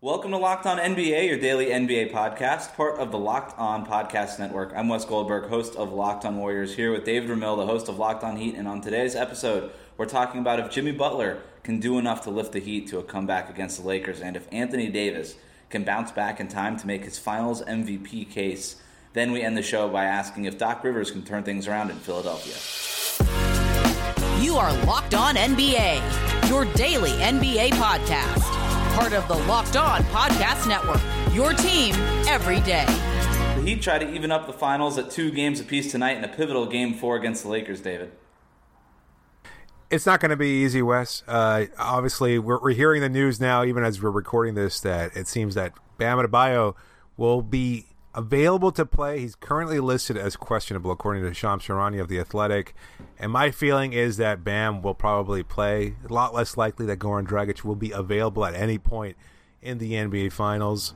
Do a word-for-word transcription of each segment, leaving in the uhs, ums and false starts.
Welcome to Locked On N B A, your daily N B A podcast, part of the Locked On Podcast Network. I'm Wes Goldberg, host of Locked On Warriors, here with David Ramil, the host of Locked On Heat, and on today's episode, we're talking about if Jimmy Butler can do enough to lift the Heat to a comeback against the Lakers, and if Anthony Davis can bounce back in time to make his finals M V P case. Then we end the show by asking if Doc Rivers can turn things around in Philadelphia. You are Locked On N B A, your daily N B A podcast. Part of the Locked On Podcast Network, your team every day. The Heat try to even up the finals at two games apiece tonight in a pivotal game four against the Lakers, David. It's not going to be easy, Wes. Uh, obviously, we're, we're hearing the news now, even as we're recording this, that it seems that Bam Adebayo will be available to play. He's currently listed as questionable, according to Shams Charania of The Athletic. And my feeling is that Bam will probably play. A lot less likely that Goran Dragic will be available at any point in the N B A Finals.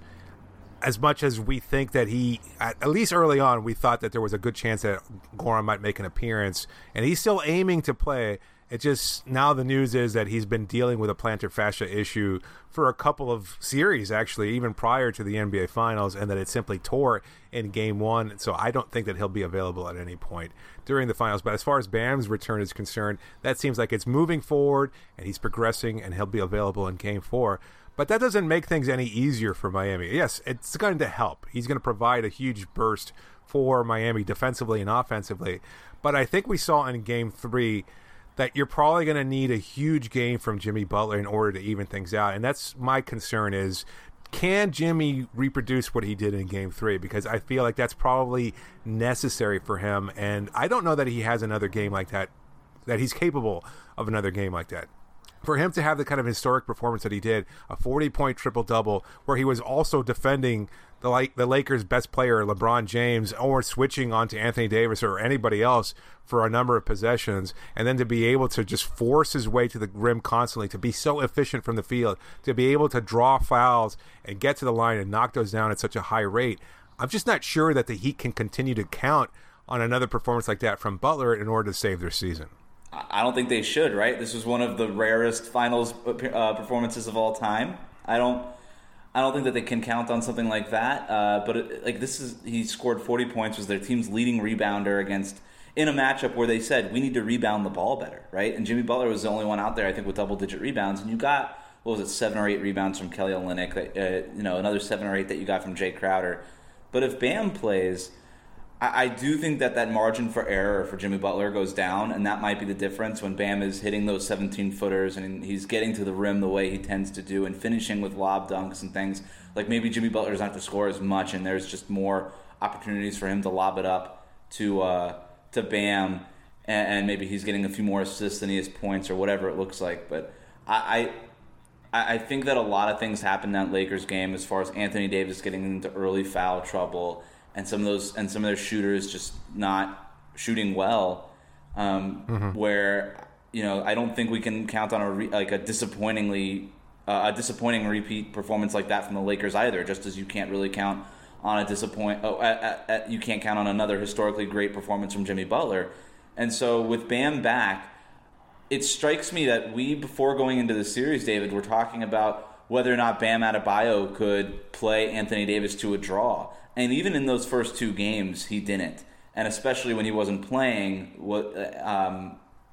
As much as we think that he, at, at least early on, we thought that there was a good chance that Goran might make an appearance. And he's still aiming to play. It just, now the news is that he's been dealing with a plantar fascia issue for a couple of series, actually, even prior to the N B A Finals, and that it simply tore in Game one. So I don't think that he'll be available at any point during the Finals. But as far as Bam's return is concerned, that seems like it's moving forward, and he's progressing, and he'll be available in Game four. But that doesn't make things any easier for Miami. Yes, it's going to help. He's going to provide a huge burst for Miami defensively and offensively. But I think we saw in Game three that you're probably going to need a huge game from Jimmy Butler in order to even things out. And that's my concern is, can Jimmy reproduce what he did in Game three? Because I feel like that's probably necessary for him. And I don't know that he has another game like that, that he's capable of another game like that. For him to have the kind of historic performance that he did, a forty-point triple-double, where he was also defending the like the Lakers' best player, LeBron James, or switching onto Anthony Davis or anybody else for a number of possessions, and then to be able to just force his way to the rim constantly, to be so efficient from the field, to be able to draw fouls and get to the line and knock those down at such a high rate. I'm just not sure that the Heat can continue to count on another performance like that from Butler in order to save their season. I don't think they should, right? This was one of the rarest finals uh, performances of all time. I don't I don't think that they can count on something like that. Uh, but it, like this is, he scored forty points, was their team's leading rebounder against in a matchup where they said we need to rebound the ball better, right? And Jimmy Butler was the only one out there, I think, with double-digit rebounds. And you got, what was it, seven or eight rebounds from Kelly Olynyk, uh, you know, another seven or eight that you got from Jay Crowder. But if Bam plays, I do think that that margin for error for Jimmy Butler goes down, and that might be the difference when Bam is hitting those seventeen-footers and he's getting to the rim the way he tends to do and finishing with lob dunks and things. Like maybe Jimmy Butler doesn't have to score as much, and there's just more opportunities for him to lob it up to uh, to Bam, and, and maybe he's getting a few more assists than he has points or whatever it looks like. But I, I, I think that a lot of things happened in that Lakers game as far as Anthony Davis getting into early foul trouble, and some of those and some of their shooters just not shooting well, um, mm-hmm. where you know I don't think we can count on a re, like a disappointingly uh, a disappointing repeat performance like that from the Lakers either. Just as you can't really count on a disappoint oh at, at, at, you can't count on another historically great performance from Jimmy Butler. And so with Bam back, it strikes me that we, before going into the series, David, we're talking about whether or not Bam Adebayo could play Anthony Davis to a draw. And even in those first two games, he didn't. And especially when he wasn't playing, what um,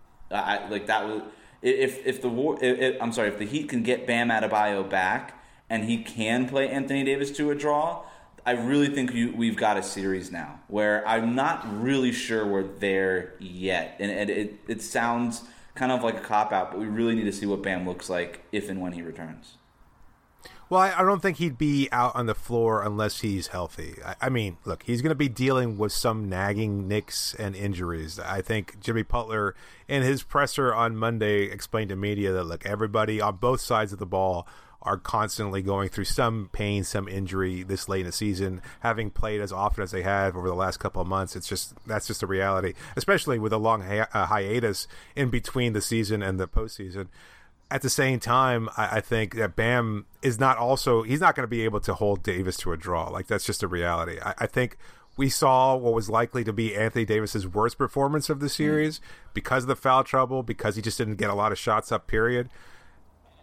I, like that was if if the war. If, I'm sorry, if the Heat can get Bam Adebayo back and he can play Anthony Davis to a draw, I really think you, we've got a series now where I'm not really sure we're there yet. And, and it it sounds kind of like a cop out, but we really need to see what Bam looks like if and when he returns. Well, I, I don't think he'd be out on the floor unless he's healthy. I, I mean, look, he's going to be dealing with some nagging nicks and injuries. I think Jimmy Butler, in his presser on Monday, explained to media that, look, everybody on both sides of the ball are constantly going through some pain, some injury this late in the season, having played as often as they have over the last couple of months. It's just, that's just a reality, especially with a long hi- uh, hiatus in between the season and the postseason. At the same time, I, I think that Bam is not also, he's not going to be able to hold Davis to a draw. Like, that's just a reality. I, I think we saw what was likely to be Anthony Davis's worst performance of the series mm. because of the foul trouble, because he just didn't get a lot of shots up, period.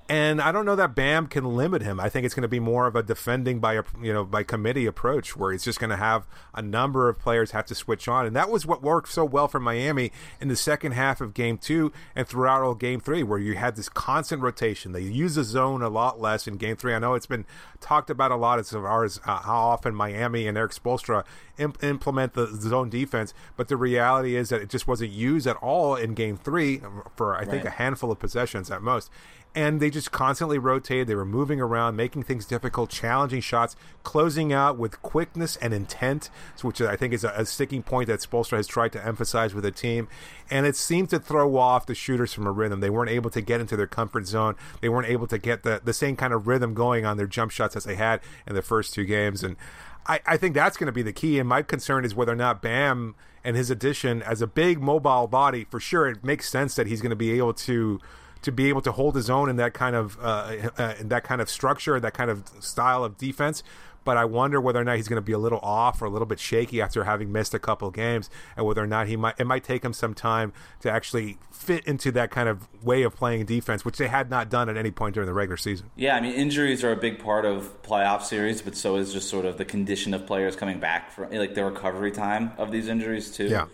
And I don't know that Bam can limit him. I think it's going to be more of a defending by a you know by committee approach, where it's just going to have a number of players have to switch on, and that was what worked so well for Miami in the second half of Game Two and throughout all Game Three, where you had this constant rotation. They use the zone a lot less in Game Three. I know it's been talked about a lot as far as uh, how often Miami and Eric Spoelstra imp- implement the zone defense, but the reality is that it just wasn't used at all in Game Three for I right. think a handful of possessions at most. And they just constantly rotated. They were moving around, making things difficult, challenging shots, closing out with quickness and intent, which I think is a, a sticking point that Spoelstra has tried to emphasize with the team. And it seemed to throw off the shooters from a rhythm. They weren't able to get into their comfort zone. They weren't able to get the, the same kind of rhythm going on their jump shots as they had in the first two games. And I, I think that's going to be the key. And my concern is whether or not Bam and his addition as a big mobile body, for sure, it makes sense that he's going to be able to to be able to hold his own in that kind of uh, uh, in that kind of structure, that kind of style of defense. But I wonder whether or not he's going to be a little off or a little bit shaky after having missed a couple of games, and whether or not he might it might take him some time to actually fit into that kind of way of playing defense, which they had not done at any point during the regular season. Yeah, I mean, injuries are a big part of playoff series, but so is just sort of the condition of players coming back from, like, the recovery time of these injuries too. Yeah.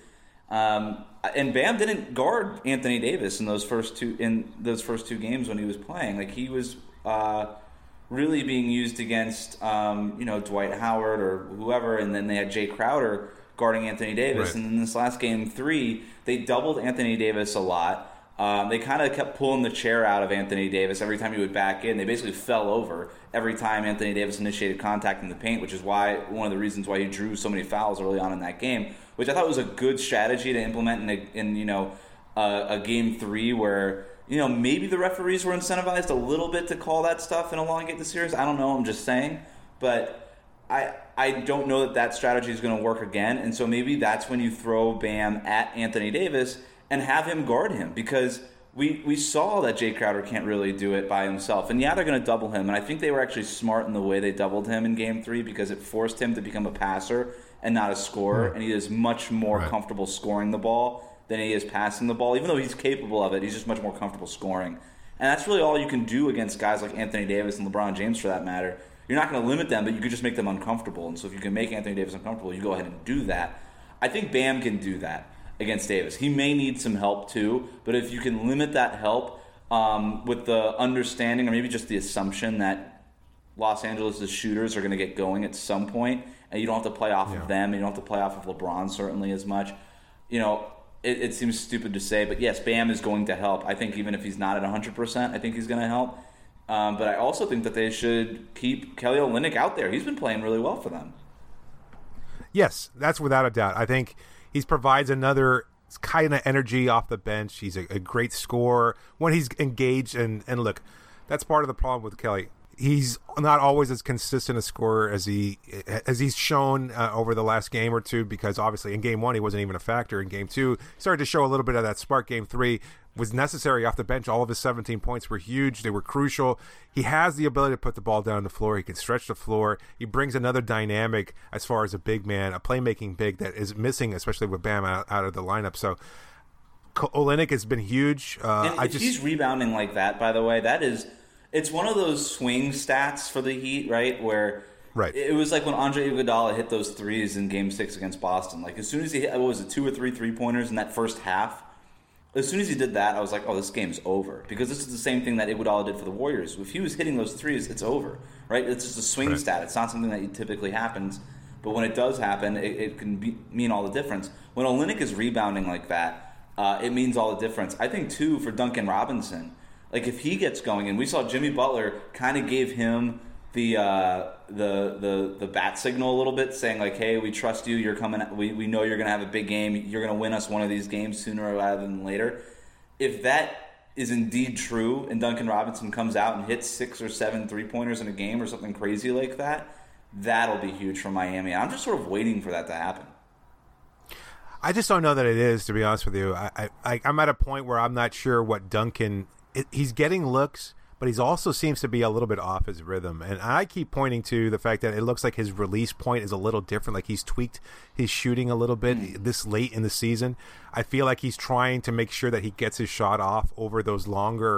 Um, and Bam didn't guard Anthony Davis in those first two in those first two games when he was playing. Like, he was uh, really being used against um, you know Dwight Howard or whoever, and then they had Jay Crowder guarding Anthony Davis. Right. And in this last game three, they doubled Anthony Davis a lot. Um, they kind of kept pulling the chair out of Anthony Davis every time he would back in. They basically fell over every time Anthony Davis initiated contact in the paint, which is why one of the reasons why he drew so many fouls early on in that game, which I thought was a good strategy to implement in, a, in you know, a, a game three where, you know, maybe the referees were incentivized a little bit to call that stuff and elongate the series. I don't know. I'm just saying. But I I don't know that that strategy is going to work again. And so maybe that's when you throw Bam at Anthony Davis and have him guard him, because we, we saw that Jay Crowder can't really do it by himself. And yeah, they're going to double him. And I think they were actually smart in the way they doubled him in game three, because it forced him to become a passer and not a scorer. Right. And he is much more right. comfortable scoring the ball than he is passing the ball. Even though he's capable of it, he's just much more comfortable scoring. And that's really all you can do against guys like Anthony Davis and LeBron James, for that matter. You're not going to limit them, but you could just make them uncomfortable. And so if you can make Anthony Davis uncomfortable, you go ahead and do that. I think Bam can do that against Davis. He may need some help too, but if you can limit that help um, with the understanding, or maybe just the assumption, that Los Angeles' shooters are going to get going at some point, and you don't have to play off yeah. of them, and you don't have to play off of LeBron certainly as much. You know, it, it seems stupid to say, but yes, Bam is going to help. I think even if he's not at one hundred percent, I think he's going to help. Um, but I also think that they should keep Kelly Olynyk out there. He's been playing really well for them. Yes, that's without a doubt. I think he provides another kind of energy off the bench. He's a, a great scorer when he's engaged. And, and look, that's part of the problem with Kelly. He's not always as consistent a scorer as he as he's shown uh, over the last game or two, because obviously in game one he wasn't even a factor. In game two, he started to show a little bit of that spark. Game three was necessary off the bench. All of his seventeen points were huge. They were crucial. He has the ability to put the ball down on the floor. He can stretch the floor. He brings another dynamic as far as a big man, a playmaking big that is missing, especially with Bam out, out of the lineup. So Olynyk has been huge. Uh, and I if just, he's rebounding like that, by the way, that is... It's one of those swing stats for the Heat, right? Where right. it was like when Andre Iguodala hit those threes in Game Six against Boston. Like, as soon as he hit, what was it, two or three three pointers in that first half? As soon as he did that, I was like, "Oh, this game's over." Because this is the same thing that Iguodala did for the Warriors. If he was hitting those threes, it's over, right? It's just a swing right. stat. It's not something that typically happens, but when it does happen, it, it can be, mean all the difference. When Olynyk is rebounding like that, uh, it means all the difference. I think too for Duncan Robinson. Like, if he gets going, and we saw Jimmy Butler kind of gave him the uh, the the the bat signal a little bit, saying like, "Hey, we trust you. You're coming. We we know you're going to have a big game. You're going to win us one of these games sooner rather than later." If that is indeed true, and Duncan Robinson comes out and hits six or seven three pointers in a game or something crazy like that, that'll be huge for Miami. I'm just sort of waiting for that to happen. I just don't know that it is, to be honest with you. I, I I'm at a point where I'm not sure what Duncan. It, he's getting looks, but he's also seems to be a little bit off his rhythm. And I keep pointing to the fact that it looks like his release point is a little different. Like, he's tweaked his shooting a little bit mm. this late in the season. I feel like he's trying to make sure that he gets his shot off over those longer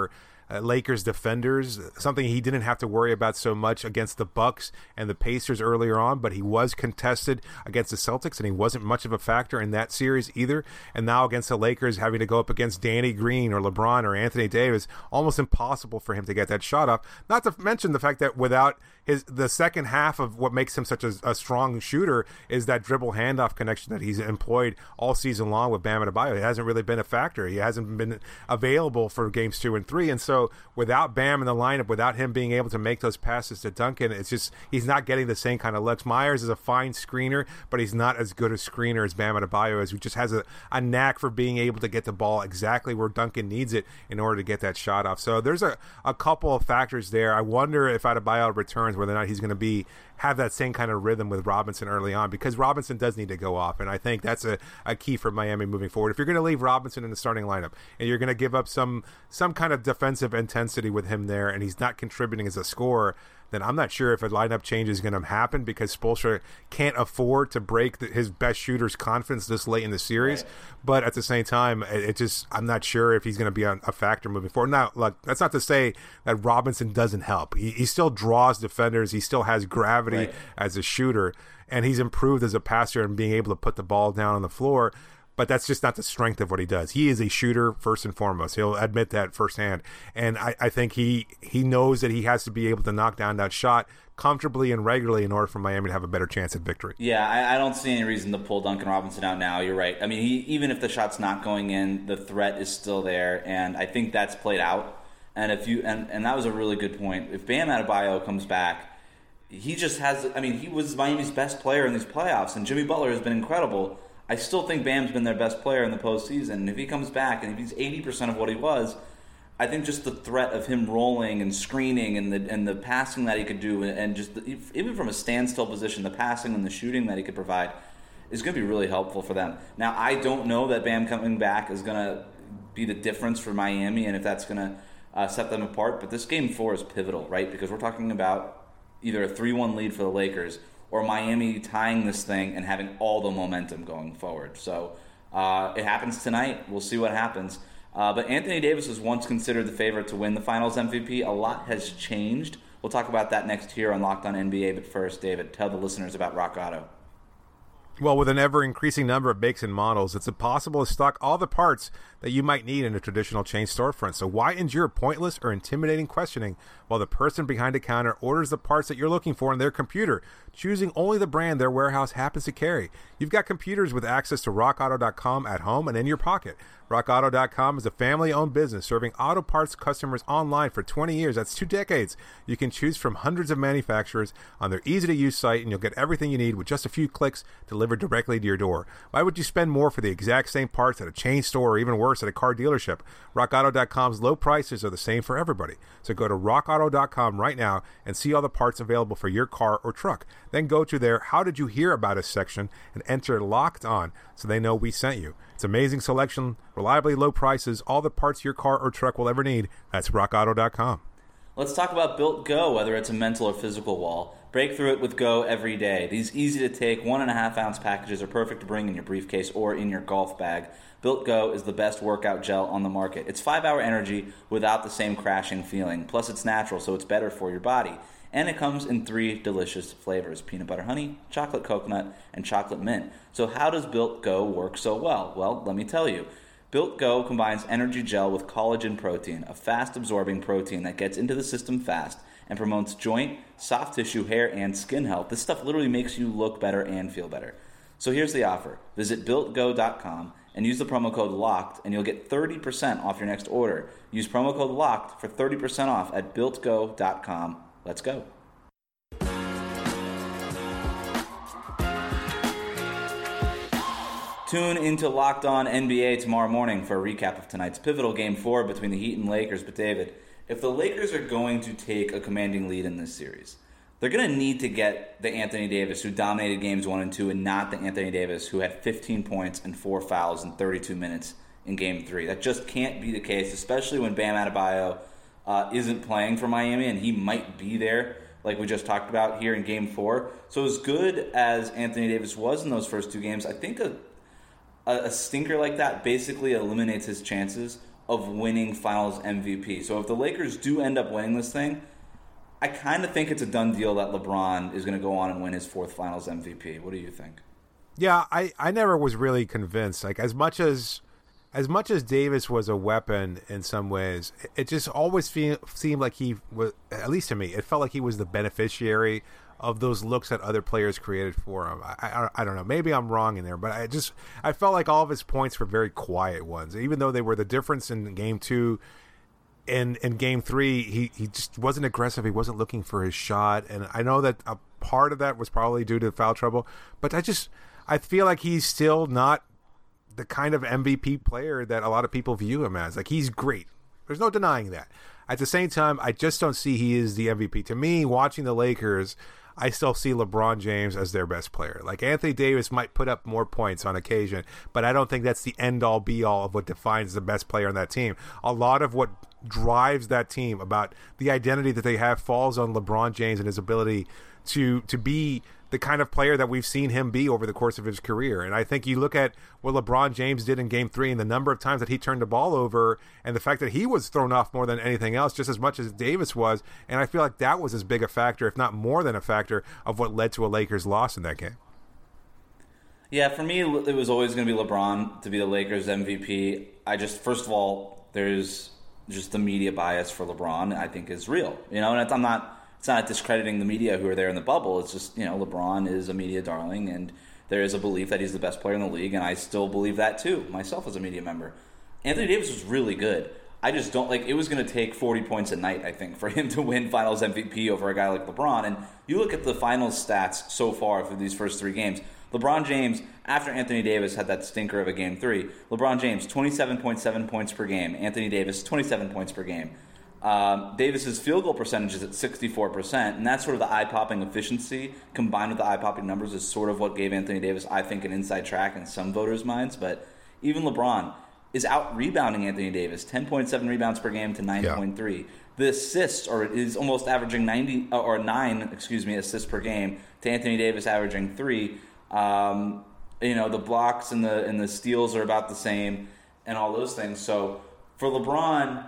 uh, Lakers defenders, something he didn't have to worry about so much against the Bucks and the Pacers earlier on, but he was contested against the Celtics, and he wasn't much of a factor in that series either. And now against the Lakers, having to go up against Danny Green or LeBron or Anthony Davis, almost impossible for him to get that shot off. Not to mention the fact that without his the second half of what makes him such a, a strong shooter is that dribble handoff connection that he's employed all season long with Bam Adebayo. It hasn't really been a factor. He hasn't been available for games two and three, and so without Bam in the lineup, without him being able to make those passes to Duncan, it's just he's not getting the same kind of looks. Myers is a fine screener, but he's not as good a screener as Bam Adebayo is, who just has a, a knack for being able to get the ball exactly where Duncan needs it in order to get that shot off. So there's a, a couple of factors there. I wonder if Adebayo returns, whether or not he's going to be have that same kind of rhythm with Robinson early on, because Robinson does need to go off, and I think that's a, a key for Miami moving forward. If you're going to leave Robinson in the starting lineup and you're going to give up some some kind of defensive intensity with him there, and he's not contributing as a scorer, then I'm not sure if a lineup change is going to happen, because Spoelstra can't afford to break the, his best shooter's confidence this late in the series. Right. But at the same time, it, it just I'm not sure if he's going to be a, a factor moving forward. Now, look, that's not to say that Robinson doesn't help. He, he still draws defenders. He still has gravity right. as a shooter, and he's improved as a passer and being able to put the ball down on the floor. But that's just not the strength of what he does. He is a shooter first and foremost. He'll admit that firsthand. And I, I think he he knows that he has to be able to knock down that shot comfortably and regularly in order for Miami to have a better chance at victory. Yeah, I, I don't see any reason to pull Duncan Robinson out now. You're right. I mean, he, even if the shot's not going in, the threat is still there, and I think that's played out. And if you and, and that was a really good point. If Bam Adebayo comes back, he just has. I mean, he was Miami's best player in these playoffs, and Jimmy Butler has been incredible. I still think Bam's been their best player in the postseason. And if he comes back and if he's eighty percent of what he was, I think just the threat of him rolling and screening and the and the passing that he could do, and just the, even from a standstill position, the passing and the shooting that he could provide is going to be really helpful for them. Now, I don't know that Bam coming back is going to be the difference for Miami and if that's going to uh, set them apart. But this game four is pivotal, right? Because we're talking about either a three one lead for the Lakers or Miami tying this thing and having all the momentum going forward. So uh, it happens tonight. We'll see what happens. Uh, but Anthony Davis was once considered the favorite to win the Finals M V P. A lot has changed. We'll talk about that next here on Locked On N B A. But first, David, tell the listeners about Rock Auto. Well, with an ever-increasing number of makes and models, it's impossible to stock all the parts that you might need in a traditional chain storefront. So why endure pointless or intimidating questioning while the person behind the counter orders the parts that you're looking for on their computer, choosing only the brand their warehouse happens to carry? You've got computers with access to rock auto dot com at home and in your pocket. rock auto dot com is a family-owned business serving auto parts customers online for twenty years. That's two decades. You can choose from hundreds of manufacturers on their easy-to-use site, and you'll get everything you need with just a few clicks delivered directly to your door. Why would you spend more for the exact same parts at a chain store or even worse at a car dealership? rock auto dot com's low prices are the same for everybody. So go to rock auto dot com right now and see all the parts available for your car or truck. Then go to their How Did You Hear About Us section and enter Locked On so they know we sent you. It's amazing selection, reliably low prices, all the parts your car or truck will ever need. That's rock auto dot com. Let's talk about Built Go, whether it's a mental or physical wall. Break through it with Go every day. These easy-to-take one and a half ounce packages are perfect to bring in your briefcase or in your golf bag. Built Go is the best workout gel on the market. It's five-hour energy without the same crashing feeling. Plus, it's natural, so it's better for your body. And it comes in three delicious flavors: peanut butter honey, chocolate coconut, and chocolate mint. So how does Built Go work so well? Well, let me tell you. Built Go combines energy gel with collagen protein, a fast-absorbing protein that gets into the system fast and promotes joint, soft tissue, hair, and skin health. This stuff literally makes you look better and feel better. So here's the offer. Visit built go dot com and use the promo code LOCKED, and you'll get thirty percent off your next order. Use promo code LOCKED for thirty percent off at built go dot com. Let's go. Tune into Locked On N B A tomorrow morning for a recap of tonight's pivotal Game four between the Heat and Lakers. But David, if the Lakers are going to take a commanding lead in this series, they're going to need to get the Anthony Davis who dominated games one and two, and not the Anthony Davis who had fifteen points and four fouls in thirty-two minutes in Game three. That just can't be the case, especially when Bam Adebayo uh, isn't playing for Miami, and he might be there, like we just talked about here in Game four. So as good as Anthony Davis was in those first two games, I think a, a stinker like that basically eliminates his chances of winning Finals M V P. So if the Lakers do end up winning this thing, I kind of think it's a done deal that LeBron is going to go on and win his fourth Finals M V P. What do you think? Yeah, I, I never was really convinced. Like as much as as much as Davis was a weapon in some ways, it, it just always feel, seemed like he was, at least to me, it felt like he was the beneficiary of those looks that other players created for him. I, I, I don't know. Maybe I'm wrong in there, but I just I felt like all of his points were very quiet ones, even though they were the difference in game two. In in game three, he, he just wasn't aggressive. He wasn't looking for his shot, and I know that a part of that was probably due to foul trouble. But I just I feel like he's still not the kind of M V P player that a lot of people view him as. Like he's great. There's no denying that. At the same time, I just don't see he is the M V P. To me, watching the Lakers, I still see LeBron James as their best player. Like Anthony Davis might put up more points on occasion, but I don't think that's the end-all, be-all of what defines the best player on that team. A lot of what drives that team about the identity that they have falls on LeBron James and his ability to to be the kind of player that we've seen him be over the course of his career. And I think you look at what LeBron James did in game three and the number of times that he turned the ball over and the fact that he was thrown off more than anything else, just as much as Davis was. And I feel like that was as big a factor, if not more than a factor, of what led to a Lakers loss in that game. Yeah, for me, it was always going to be LeBron to be the Lakers M V P. I just, first of all, there's just the media bias for LeBron, I think, is real. You know, and I'm not... It's not discrediting the media who are there in the bubble. It's just, you know, LeBron is a media darling, and there is a belief that he's the best player in the league, and I still believe that too, myself as a media member. Anthony Davis was really good. I just don't, like, it was going to take forty points a night, I think, for him to win Finals M V P over a guy like LeBron. And you look at the Finals stats so far for these first three games. LeBron James, after Anthony Davis had that stinker of a game three, LeBron James, twenty-seven point seven points per game. Anthony Davis, twenty-seven points per game. Um, Davis's field goal percentage is at sixty-four percent, and that's sort of the eye-popping efficiency combined with the eye-popping numbers is sort of what gave Anthony Davis, I think, an inside track in some voters' minds. But even LeBron is out-rebounding Anthony Davis, ten point seven rebounds per game to nine point three. Yeah. The assists are is almost averaging ninety or nine, excuse me, assists per game to Anthony Davis averaging three. Um, you know, the blocks and the and the steals are about the same, and all those things. So for LeBron,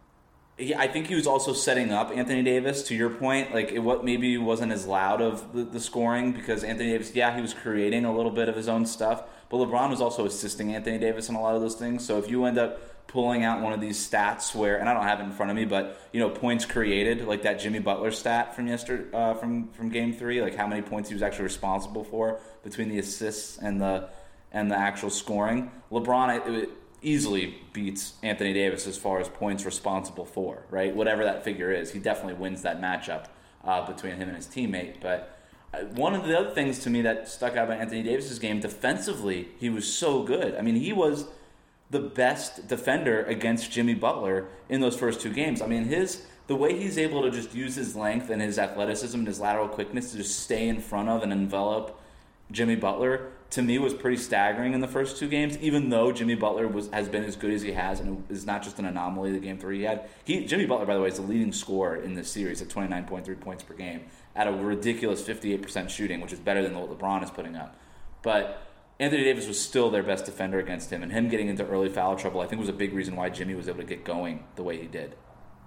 yeah, I think he was also setting up Anthony Davis, to your point. Like, it what maybe wasn't as loud of the, the scoring because Anthony Davis, yeah, he was creating a little bit of his own stuff, but LeBron was also assisting Anthony Davis in a lot of those things. So if you end up pulling out one of these stats where, and I don't have it in front of me, but, you know, points created, like that Jimmy Butler stat from yesterday, uh, from from Game Three, like how many points he was actually responsible for between the assists and the and the actual scoring. LeBron, it, it easily beats Anthony Davis as far as points responsible for, right? Whatever that figure is, he definitely wins that matchup uh, between him and his teammate. But uh, one of the other things to me that stuck out about Anthony Davis's game, defensively, he was so good. I mean, he was the best defender against Jimmy Butler in those first two games. I mean, his the way he's able to just use his length and his athleticism and his lateral quickness to just stay in front of and envelop Jimmy Butler, to me, was pretty staggering in the first two games, even though Jimmy Butler was has been as good as he has and is not just an anomaly the game three he had. He, Jimmy Butler, by the way, is the leading scorer in this series at twenty-nine point three points per game at a ridiculous fifty-eight percent shooting, which is better than what LeBron is putting up. But Anthony Davis was still their best defender against him, and him getting into early foul trouble, I think, was a big reason why Jimmy was able to get going the way he did.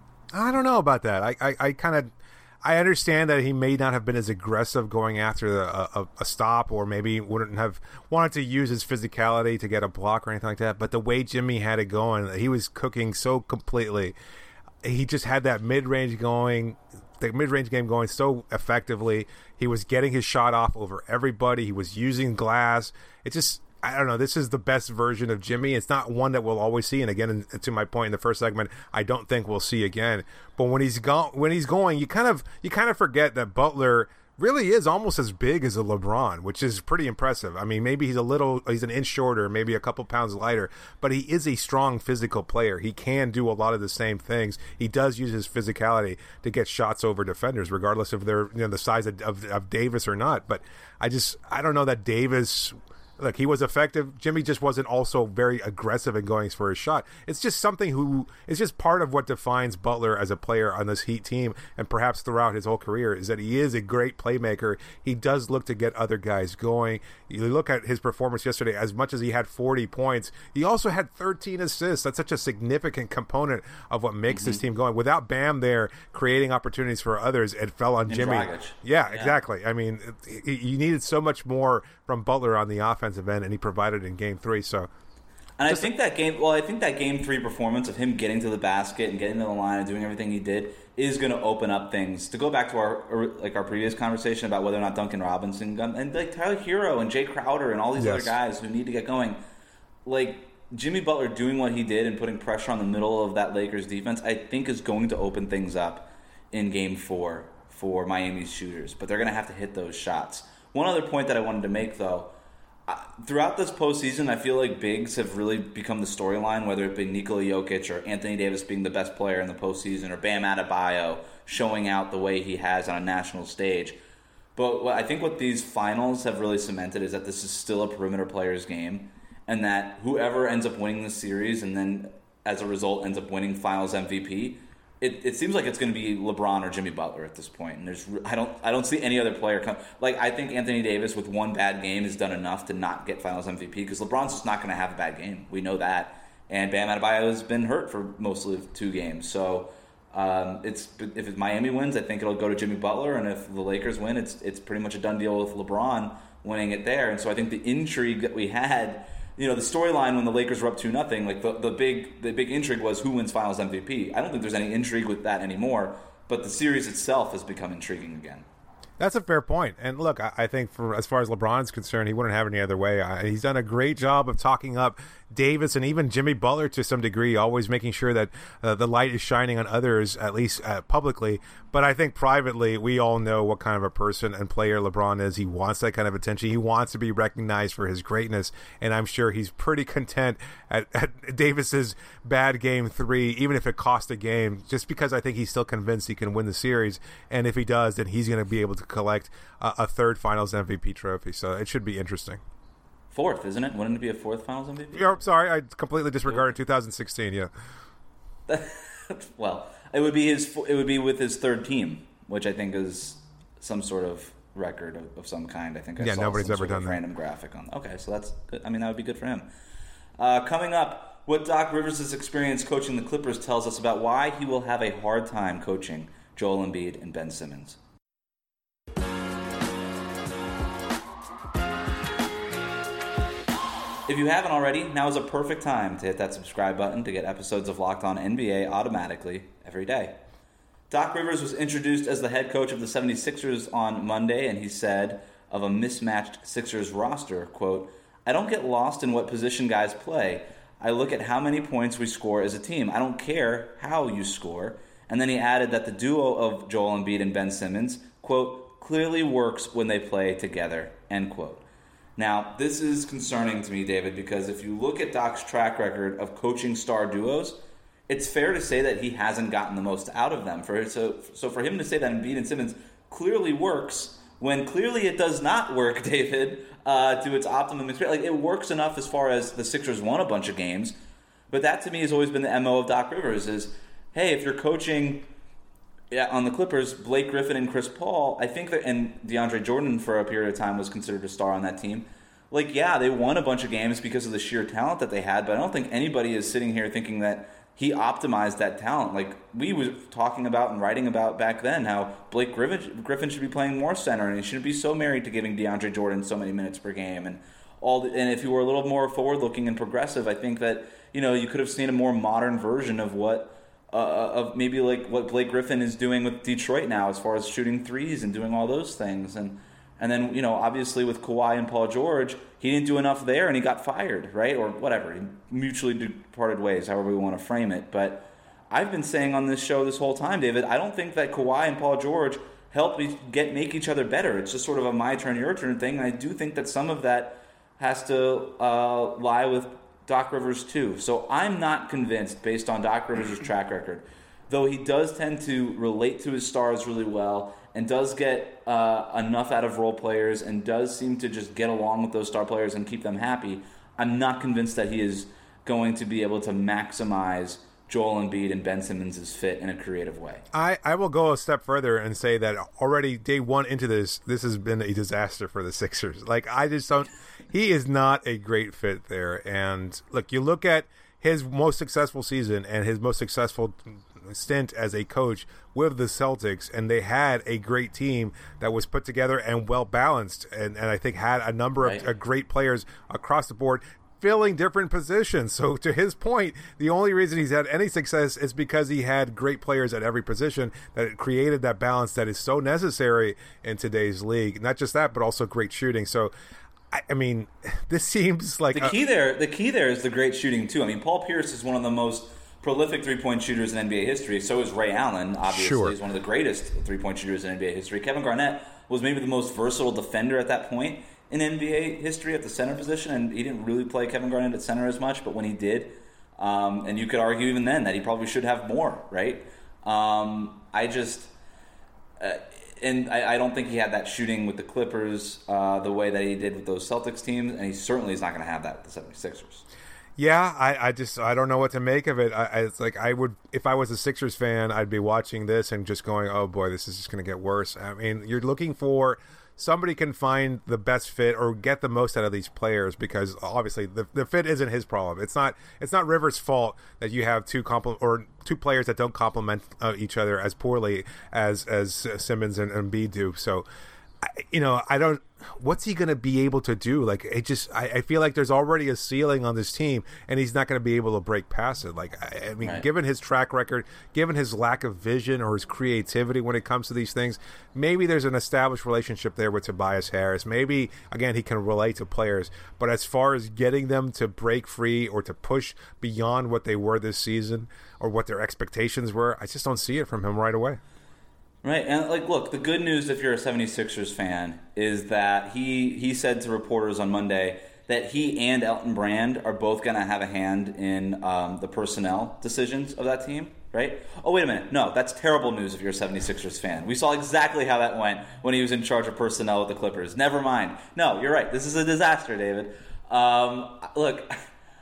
I don't know about that. I, I, I kind of... I understand that he may not have been as aggressive going after a, a, a stop, or maybe wouldn't have wanted to use his physicality to get a block or anything like that. But the way Jimmy had it going, he was cooking so completely. He just had that mid-range going, the mid-range game going so effectively. He was getting his shot off over everybody. He was using glass. It just... I don't know. This is the best version of Jimmy. It's not one that we'll always see. And again, to my point in the first segment, I don't think we'll see again. But when he's gone, when he's going, you kind of you kind of forget that Butler really is almost as big as a LeBron, which is pretty impressive. I mean, maybe he's a little, he's an inch shorter, maybe a couple pounds lighter, but he is a strong physical player. He can do a lot of the same things. He does use his physicality to get shots over defenders, regardless of their, you know, the size of, of, of Davis or not. But I just, I don't know that Davis look, he was effective. Jimmy just wasn't also very aggressive in going for his shot. It's just something who it's just part of what defines Butler as a player on this Heat team, and perhaps throughout his whole career, is that he is a great playmaker. He does look to get other guys going. You look at his performance yesterday, as much as he had forty points, he also had thirteen assists. That's such a significant component of what makes mm-hmm. this team going. Without Bam there creating opportunities for others, it fell on and Jimmy. Dragic. Yeah, yeah, exactly. I mean, it, you needed so much more from Butler on the offensive end, and he provided in game three. So, and I think that game, well, I think that game three performance of him getting to the basket and getting to the line and doing everything he did is going to open up things. To go back to our like our previous conversation about whether or not Duncan Robinson and like Tyler Hero and Jay Crowder and all these yes. other guys who need to get going, like Jimmy Butler doing what he did and putting pressure on the middle of that Lakers defense, I think is going to open things up in game four for Miami's shooters. But they're going to have to hit those shots. One other point that I wanted to make, though, uh, throughout this postseason, I feel like bigs have really become the storyline, whether it be Nikola Jokic or Anthony Davis being the best player in the postseason or Bam Adebayo showing out the way he has on a national stage. But what I think what these finals have really cemented is that this is still a perimeter player's game, and that whoever ends up winning the series and then, as a result, ends up winning finals M V P, It, it seems like it's going to be LeBron or Jimmy Butler at this point, and there's I don't I don't see any other player come. Like I think Anthony Davis with one bad game has done enough to not get Finals M V P because LeBron's just not going to have a bad game. We know that, and Bam Adebayo has been hurt for mostly two games. So um, it's if Miami wins, I think it'll go to Jimmy Butler, and if the Lakers win, it's it's pretty much a done deal with LeBron winning it there. And so I think the intrigue that we had. You know, the storyline when the Lakers were up two nothing, like the, the big the big intrigue was who wins Finals M V P. I don't think there's any intrigue with that anymore, but the series itself has become intriguing again. That's a fair point. And look, I, I think for as far as LeBron's concerned, he wouldn't have it any other way. I, he's done a great job of talking up Davis and even Jimmy Butler to some degree, always making sure that uh, the light is shining on others, at least uh, publicly. But I think privately, we all know what kind of a person and player LeBron is. He wants that kind of attention. He wants to be recognized for his greatness. And I'm sure he's pretty content at, at Davis's bad game three, even if it cost a game, just because I think he's still convinced he can win the series. And if he does, then he's going to be able to collect a, a third Finals M V P trophy. So it should be interesting. Fourth, isn't it? Wouldn't it be a fourth Finals M V P? Yeah, sorry, I completely disregarded two thousand sixteen. Yeah. Well, it would be his. It would be with his third team, which I think is some sort of record of, of some kind. I think I yeah, saw nobody's some ever sort done of that. Random graphic on. Okay, so that's good. I mean, that would be good for him. Uh, coming up, what Doc Rivers' experience coaching the Clippers tells us about why he will have a hard time coaching Joel Embiid and Ben Simmons. If you haven't already, now is a perfect time to hit that subscribe button to get episodes of Locked On N B A automatically every day. Doc Rivers was introduced as the head coach of the seventy-sixers on Monday, and he said of a mismatched Sixers roster, quote, "I don't get lost in what position guys play. I look at how many points we score as a team. I don't care how you score." And then he added that the duo of Joel Embiid and Ben Simmons, quote, "clearly works when they play together," end quote. Now, this is concerning to me, David, because if you look at Doc's track record of coaching star duos, it's fair to say that he hasn't gotten the most out of them. For so, so for him to say that Embiid and Simmons clearly works, when clearly it does not work, David, uh, to its optimum experience. Like, it works enough as far as the Sixers won a bunch of games, but that to me has always been the M O of Doc Rivers is, hey, if you're coaching yeah, on the Clippers, Blake Griffin and Chris Paul, I think that, and DeAndre Jordan for a period of time was considered a star on that team. Like, yeah, they won a bunch of games because of the sheer talent that they had, but I don't think anybody is sitting here thinking that he optimized that talent. Like, we were talking about and writing about back then how Blake Griffin, Griffin should be playing more center, and he shouldn't be so married to giving DeAndre Jordan so many minutes per game. And all, the, and if you were a little more forward-looking and progressive, I think that, you know, you could have seen a more modern version of what Uh, of maybe like what Blake Griffin is doing with Detroit now as far as shooting threes and doing all those things. And and then, you know, obviously with Kawhi and Paul George, he didn't do enough there and he got fired, right? Or whatever, he mutually departed ways, however we want to frame it. But I've been saying on this show this whole time, David, I don't think that Kawhi and Paul George help get make each other better. It's just sort of a my turn, your turn thing. And I do think that some of that has to uh, lie with Doc Rivers too. So I'm not convinced, based on Doc Rivers' track record, though he does tend to relate to his stars really well and does get uh, enough out of role players and does seem to just get along with those star players and keep them happy, I'm not convinced that he is going to be able to maximize Joel Embiid and Ben Simmons' fit in a creative way. I, I will go a step further and say that already day one into this, this has been a disaster for the Sixers. Like, I just don't – he is not a great fit there. And, look, you look at his most successful season and his most successful stint as a coach with the Celtics, and they had a great team that was put together and well-balanced, and, and I think had a number right. of uh, great players across the board filling different positions. So to his point, the only reason he's had any success is because he had great players at every position that created that balance that is so necessary in today's league. Not just that, but also great shooting. So I, I mean, this seems like the key a- there. The key there is the great shooting too. I mean, Paul Pierce is one of the most prolific three-point shooters in N B A history. So is Ray Allen. Obviously, sure. He's one of the greatest three-point shooters in N B A history. Kevin Garnett was maybe the most versatile defender at that point in N B A history at the center position, and he didn't really play Kevin Garnett at center as much, but when he did, um, and you could argue even then that he probably should have more, right? Um, I just, uh, and I, I don't think he had that shooting with the Clippers uh, the way that he did with those Celtics teams, and he certainly is not going to have that with the seventy-sixers. Yeah, I, I just I don't know what to make of it. I, I, it's like I would, if I was a Sixers fan, I'd be watching this and just going, "Oh boy, this is just going to get worse." I mean, you're looking for somebody can find the best fit or get the most out of these players, because obviously the the fit isn't his problem. It's not it's not Rivers' fault that you have two compl- or two players that don't complement uh, each other as poorly as as Simmons and Embiid do. So, I, you know, I don't. What's he going to be able to do? Like, it just, I, I feel like there's already a ceiling on this team, and he's not going to be able to break past it. Like, I, I mean, right. given his track record, given his lack of vision or his creativity when it comes to these things, maybe there's an established relationship there with Tobias Harris. Maybe, again, he can relate to players. But as far as getting them to break free or to push beyond what they were this season or what their expectations were, I just don't see it from him right away. Right, and like, look, the good news if you're a seventy-sixers fan is that he he said to reporters on Monday that he and Elton Brand are both going to have a hand in um, the personnel decisions of that team, right? Oh, wait a minute. No, that's terrible news if you're a seventy-sixers fan. We saw exactly how that went when he was in charge of personnel with the Clippers. Never mind. No, you're right. This is a disaster, David. Um, look,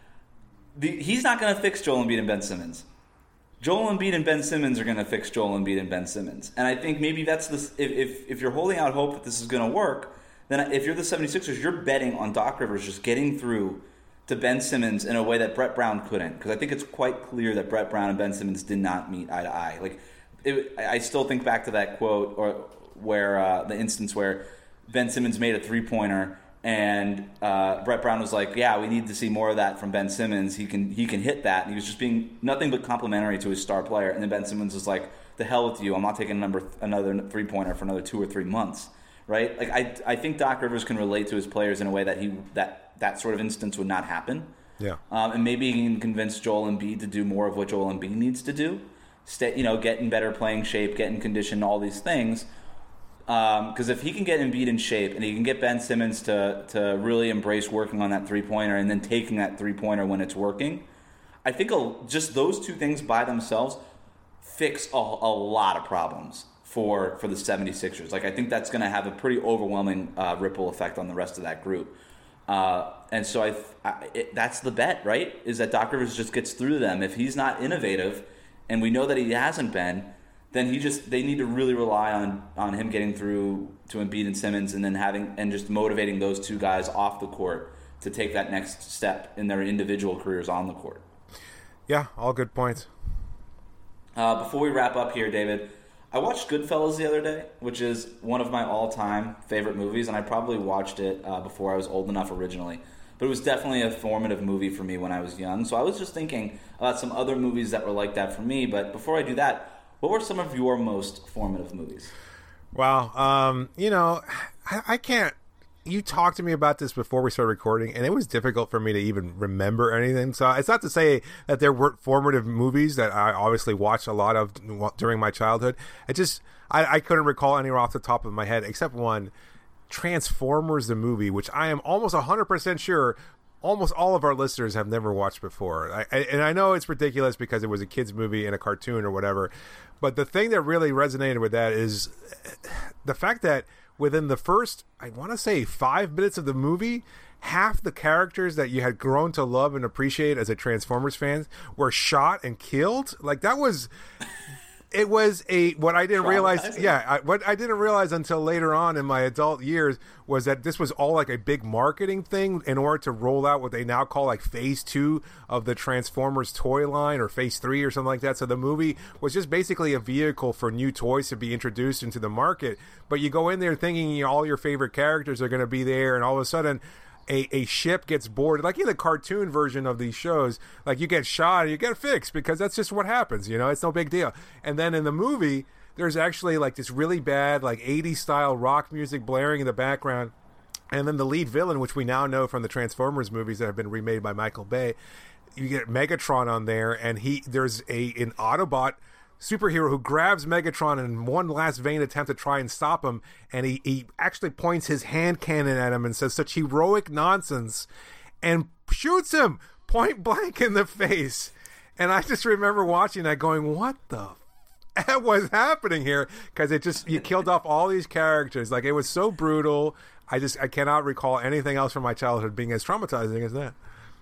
the, he's not going to fix Joel Embiid and Ben Simmons. Joel Embiid and Ben Simmons are going to fix Joel Embiid and Ben Simmons. And I think maybe that's the if, if if you're holding out hope that this is going to work, then if you're the seventy-sixers, you're betting on Doc Rivers just getting through to Ben Simmons in a way that Brett Brown couldn't. Because I think it's quite clear that Brett Brown and Ben Simmons did not meet eye to eye. Like, it, I still think back to that quote or where uh, the instance where Ben Simmons made a three-pointer and uh, Brett Brown was like, yeah, we need to see more of that from Ben Simmons. He can he can hit that. And he was just being nothing but complimentary to his star player. And then Ben Simmons was like, the hell with you. I'm not taking a number, another three-pointer for another two or three months. Right? Like I I think Doc Rivers can relate to his players in a way that he that, that sort of instance would not happen. Yeah. Um, and maybe he can convince Joel Embiid to do more of what Joel Embiid needs to do. Stay, you know, get in better playing shape, get in condition, all these things. Because um, if he can get Embiid in shape and he can get Ben Simmons to to really embrace working on that three-pointer and then taking that three-pointer when it's working, I think a, just those two things by themselves fix a, a lot of problems for, for the seventy-sixers. Like, I think that's going to have a pretty overwhelming uh, ripple effect on the rest of that group. Uh, and so I, I it, that's the bet, right, is that Doc Rivers just gets through them. If he's not innovative, and we know that he hasn't been, then he just they need to really rely on, on him getting through to Embiid and Simmons and then having and just motivating those two guys off the court to take that next step in their individual careers on the court. Yeah, all good points. Uh, before we wrap up here, David, I watched Goodfellas the other day, which is one of my all-time favorite movies, and I probably watched it uh, before I was old enough originally. But it was definitely a formative movie for me when I was young. So I was just thinking about some other movies that were like that for me. But before I do that, what were some of your most formative movies? Wow. Um, you know, I, I can't... You talked to me about this before we started recording, and it was difficult for me to even remember anything. So it's not to say that there weren't formative movies that I obviously watched a lot of during my childhood. It just... I, I couldn't recall any off the top of my head, except one, Transformers the movie, which I am almost one hundred percent sure almost all of our listeners have never watched before. I, I, and I know it's ridiculous because it was a kid's movie and a cartoon or whatever. But the thing that really resonated with that is the fact that within the first, I want to say, five minutes of the movie, half the characters that you had grown to love and appreciate as a Transformers fan were shot and killed. Like, that was... It was a what I didn't realize. Yeah, I, what I didn't realize until later on in my adult years was that this was all like a big marketing thing in order to roll out what they now call like Phase Two of the Transformers toy line, or Phase Three or something like that. So the movie was just basically a vehicle for new toys to be introduced into the market. But you go in there thinking you know, all your favorite characters are going to be there, and all of a sudden. A, a ship gets boarded, like in the cartoon version of these shows, like you get shot and you get fixed because that's just what happens, you know, it's no big deal. And then in the movie, there's actually like this really bad, like eighties style rock music blaring in the background. And then the lead villain, which we now know from the Transformers movies that have been remade by Michael Bay, you get Megatron on there, and he there's a an Autobot superhero who grabs Megatron in one last vain attempt to try and stop him, and he, he actually points his hand cannon at him and says such heroic nonsense and shoots him point blank in the face. And I just remember watching that going, what the f- was happening here? Because it just, you killed off all these characters. Like, it was so brutal. I just, I cannot recall anything else from my childhood being as traumatizing as that.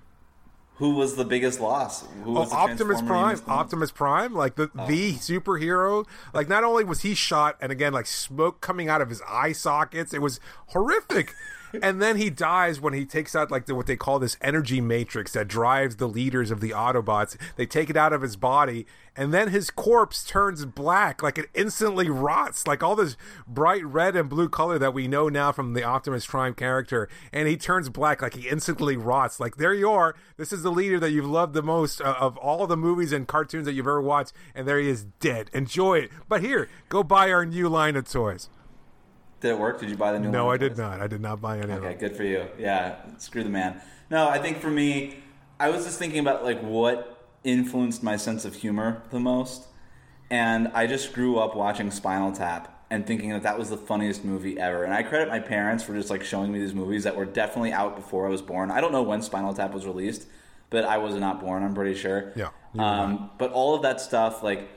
Who was the biggest loss? Who was oh, Optimus Prime. Optimus Prime, like the oh. the superhero. Like, not only was he shot, and again, like smoke coming out of his eye sockets, it was horrific. And then he dies when he takes out like the, what they call this energy matrix that drives the leaders of the Autobots. They take it out of his body, and then his corpse turns black, like it instantly rots, like all this bright red and blue color that we know now from the Optimus Prime character. And he turns black, like he instantly rots. Like, there you are. This is the leader that you've loved the most uh, of all the movies and cartoons that you've ever watched, and there he is, dead. Enjoy it. But here, go buy our new line of toys. Did it work? Did you buy the new no, one? No, I did not. I did not buy any of them. Okay, good for you. Yeah, screw the man. No, I think for me, I was just thinking about like what influenced my sense of humor the most. And I just grew up watching Spinal Tap and thinking that that was the funniest movie ever. And I credit my parents for just like showing me these movies that were definitely out before I was born. I don't know when Spinal Tap was released, but I was not born, I'm pretty sure. Yeah. Um, but all of that stuff, like,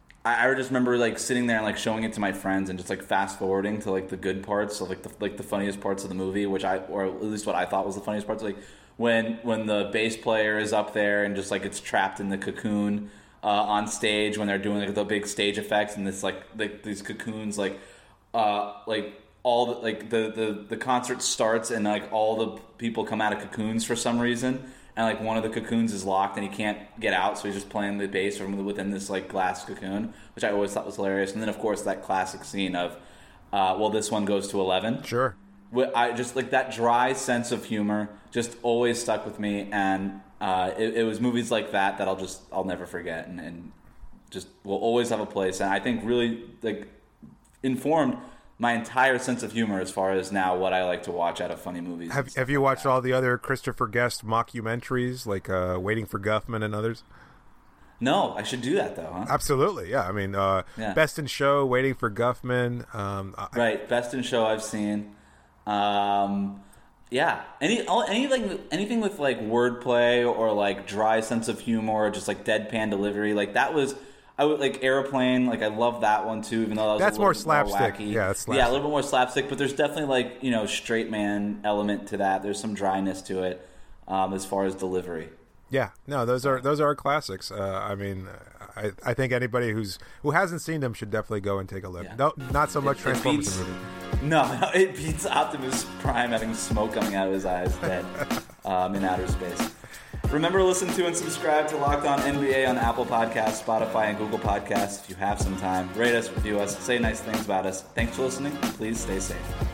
I just remember like sitting there and like showing it to my friends and just like fast forwarding to like the good parts, so like the like the funniest parts of the movie, which I or at least what I thought was the funniest parts, like when when the bass player is up there and just like it's trapped in the cocoon uh, on stage when they're doing like the big stage effects, and this like like these cocoons like uh like all the like the the the concert starts and like all the people come out of cocoons for some reason. And, like, one of the cocoons is locked and he can't get out, so he's just playing the bass from within this, like, glass cocoon, which I always thought was hilarious. And then, of course, that classic scene of, uh, well, this one goes to eleven. Sure. I just, like, that dry sense of humor just always stuck with me. And uh, it, it was movies like that that I'll just, I'll never forget and, and just will always have a place. And I think really, like, informed my entire sense of humor as far as now what I like to watch out of funny movies. Have Have you watched all the other Christopher Guest mockumentaries, like uh, Waiting for Guffman and others? No, I should do that though, huh? Absolutely, yeah. I mean, uh, yeah. Best in Show, Waiting for Guffman. Um, right, I, Best in Show I've seen. Um, yeah, any all, anything anything with like wordplay or like dry sense of humor or just like deadpan delivery, like that was. I would like Airplane, like I love that one too, even though that was that's a more bit slapstick. More wacky. Yeah, it's slapstick. Yeah, a little bit more slapstick, but there's definitely like you know straight man element to that. There's some dryness to it um, as far as delivery. Yeah, no, those are those are classics. Uh, I mean, I, I think anybody who's who hasn't seen them should definitely go and take a look. Yeah. No, not so much it, Transformers it beats, movie. No, no, it beats Optimus Prime having smoke coming out of his eyes, dead um, in outer space. Remember to listen to and subscribe to Locked On N B A on Apple Podcasts, Spotify, and Google Podcasts if you have some time. Rate us, review us, say nice things about us. Thanks for listening. Please stay safe.